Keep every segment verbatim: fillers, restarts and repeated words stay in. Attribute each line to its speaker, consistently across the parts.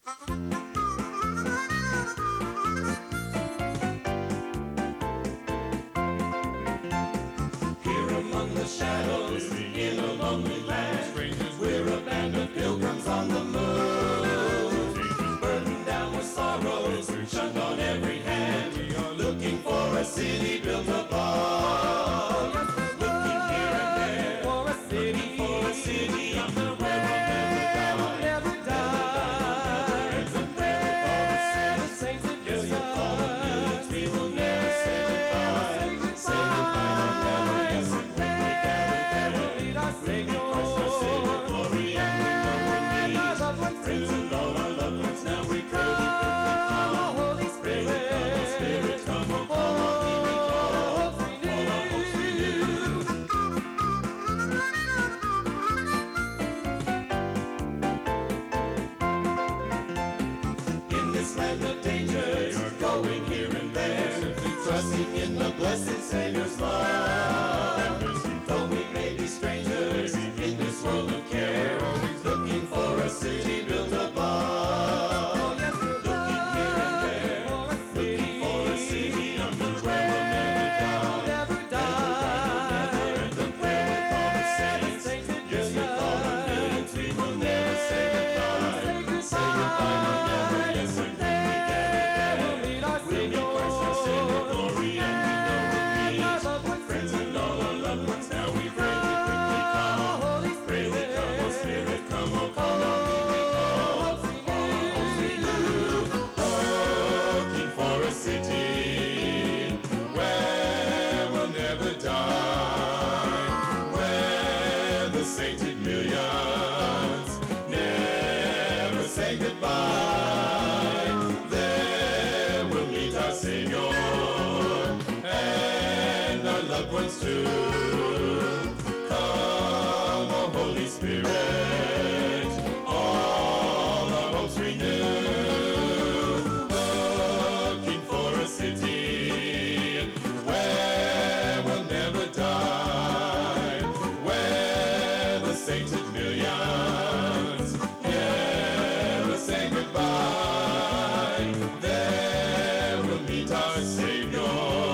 Speaker 1: Here among the shadows, in a lonely land, we're a band of pilgrims on the move. Burdened down with sorrows, shunned on every hand, looking for a city built above. Looking here and there, for a city, for a city on the where we'll never die. And where the saints of your sons, we will never say goodbye. Say goodbye, never, yes, and when we gather there, lead our Savior, our Savior, glory, and we know we'll meet. Friends and all our loved ones, now we pray. Come, Holy Spirit, come, Spirit, come, oh, come, oh, hear me call, all our hopes renew. In this land of dangers, going here and there, trusting in the blessed Savior's love. Though we may be strangers in this world of care, looking for a city built above. Looking here and there, looking for a city under where we'll never die. And the prayer with all the saints, yes, with all the millions, we will never say goodbye. Say goodbye, no, never, yes, and when we gather there, we'll meet Christ our Savior, glory, and we know we'll meet. Friends and all our loved ones, now we pray, we quickly come. Pray we come, oh Spirit, come, oh come, oh hear me call. All our hopes renew. Looking for a city where we'll never die, where the sainted millions never say goodbye. There we'll meet our Savior and our loved ones too. Come, O Holy Spirit, all our hopes renew. Looking for a city where we'll never die, where the sainted millions never say goodbye. There we'll meet our Savior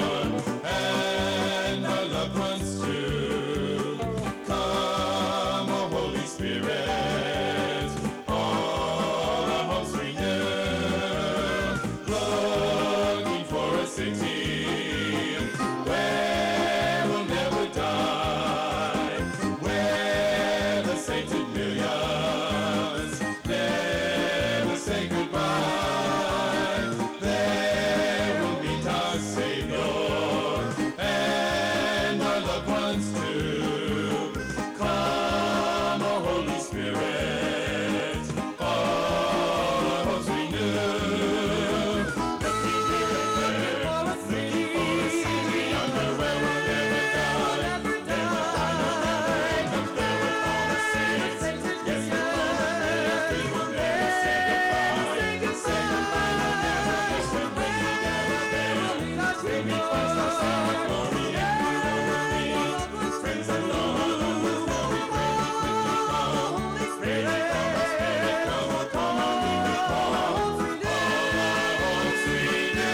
Speaker 1: and our loved ones too. Come, O Holy Spirit, all our hopes renew. Looking for a city where we'll never die, where the sainted millions never say goodbye. There we'll meet our Savior and our loved ones too. Come, O Holy Spirit, all our hopes renew. Looking here and there, looking for a city under where we'll never die. Never die, no, never end up there with all the saints. Yes, with all the millions, we will never say goodbye. Say goodbye, no, never, yes, when we gather there, we'll meet Christ our Savior, glory, and we know we'll meet. Friends and all our loved ones, now we pray we quickly come. Pray we come, our Spirit, come, oh come, oh hear me call. All our hopes renew.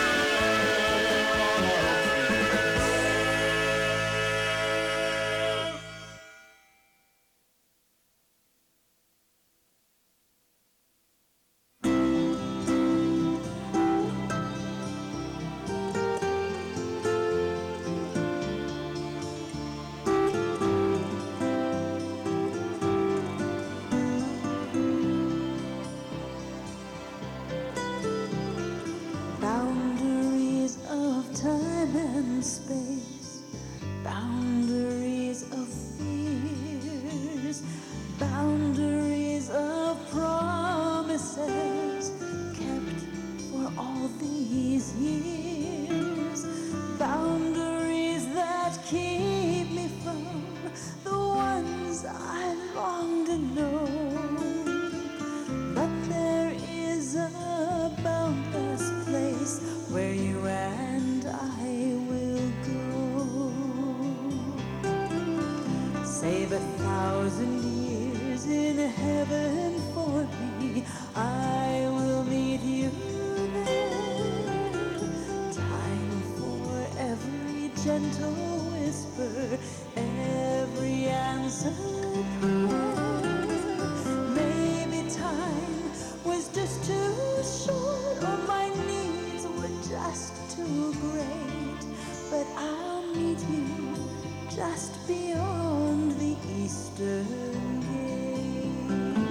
Speaker 2: Boundaries of time and space, boundaries of fears, boundaries of promises kept for all these years, boundaries that keep me from the ones I long to know. But there is a boundless place where you and I will go. Save a thousand years in heaven for me. I will meet you there. Time for every gentle whisper, every answered prayer. Maybe time was just too short, or my needs were just too great. But I'll meet you just beyond the eastern gate.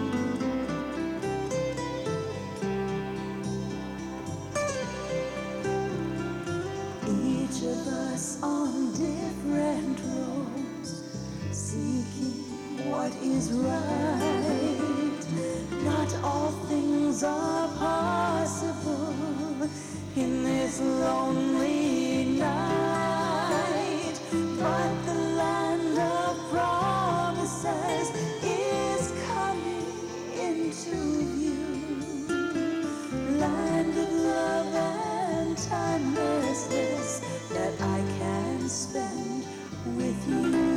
Speaker 2: Each of us on different roads, seeking what is right. Not all things are possible in this lonely night, but the land of promises is coming into view. Land of love and timelessness that I can spend with you.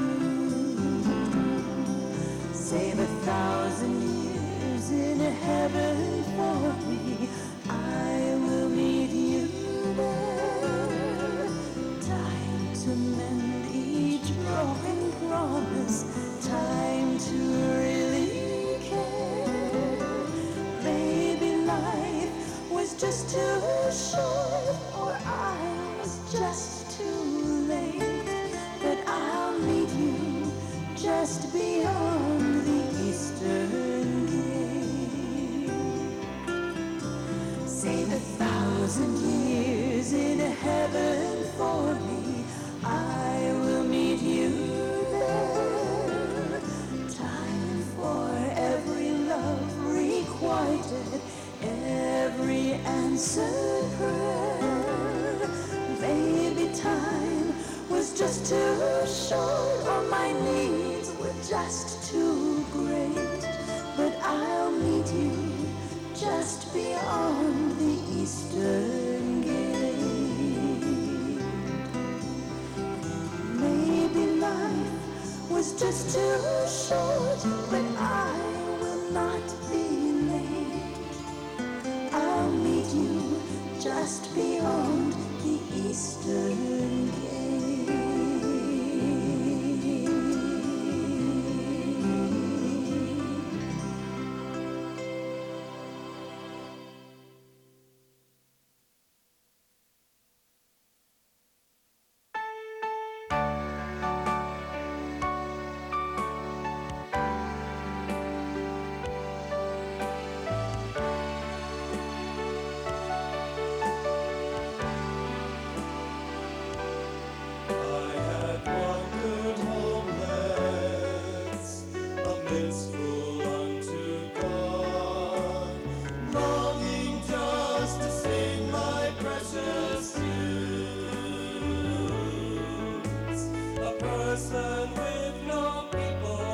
Speaker 2: Save a thousand years in heaven for me. I will meet you there. Time to mend each broken promise. Time to really care. Maybe life was just too short, or I was just too late. But I'll meet you just beyond the eastern gate. Save a thousand years in heaven for me. I will meet you there. Time for every love requited, every answered prayer. Maybe time was just too short, or my needs were just too great. But I'll meet you just beyond the eastern gate. Maybe life was just too short, but I will not be late. I'll meet you just beyond the eastern gate.
Speaker 1: Person with no people.